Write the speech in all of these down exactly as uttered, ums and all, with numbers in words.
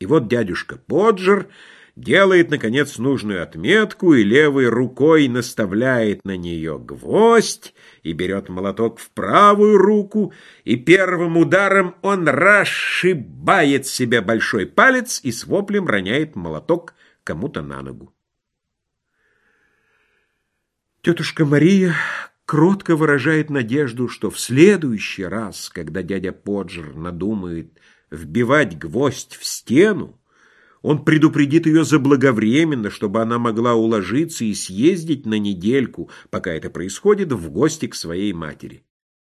И вот дядюшка Поджер делает, наконец, нужную отметку и левой рукой наставляет на нее гвоздь и берет молоток в правую руку, и первым ударом он расшибает себе большой палец и с воплем роняет молоток кому-то на ногу. Тетушка Мария кротко выражает надежду, что в следующий раз, когда дядя Поджер надумает вбивать гвоздь в стену, он предупредит ее заблаговременно, чтобы она могла уложиться и съездить на недельку, пока это происходит, в гости к своей матери.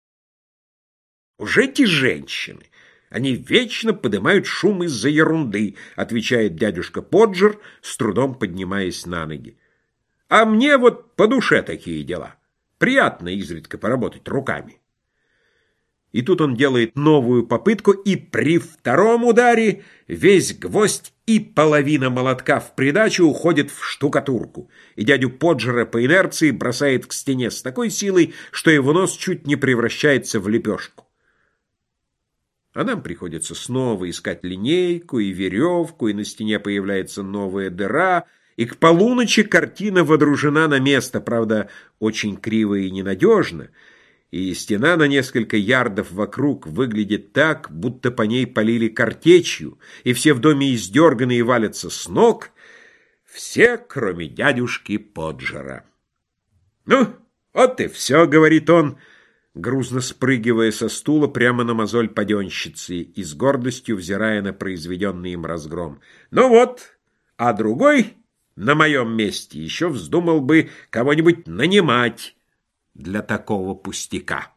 «Уже эти женщины, они вечно поднимают шум из-за ерунды», отвечает дядюшка Поджер, с трудом поднимаясь на ноги. «А мне вот по душе такие дела. Приятно изредка поработать руками». И тут он делает новую попытку, и при втором ударе весь гвоздь и половина молотка в придачу уходит в штукатурку, и дядю Поджера по инерции бросает к стене с такой силой, что его нос чуть не превращается в лепешку. А нам приходится снова искать линейку и веревку, и на стене появляется новая дыра, и к полуночи картина водружена на место, правда, очень криво и ненадежно, и стена на несколько ярдов вокруг выглядит так, будто по ней полили картечью, и все в доме издерганы и валятся с ног, все, кроме дядюшки Поджера. «Ну, вот и все», — говорит он, грузно спрыгивая со стула прямо на мозоль паденщицы и с гордостью взирая на произведенный им разгром. «Ну вот, а другой на моем месте еще вздумал бы кого-нибудь нанимать для такого пустяка».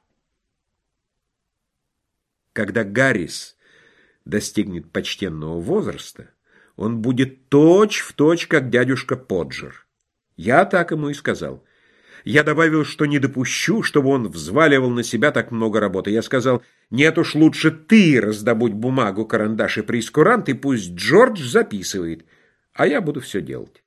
Когда Гаррис достигнет почтенного возраста, он будет точь-в-точь, как дядюшка Поджер. Я так ему и сказал. Я добавил, что не допущу, чтобы он взваливал на себя так много работы. Я сказал: нет уж, лучше ты раздобудь бумагу, карандаш и прейскурант, и пусть Джордж записывает, а я буду все делать.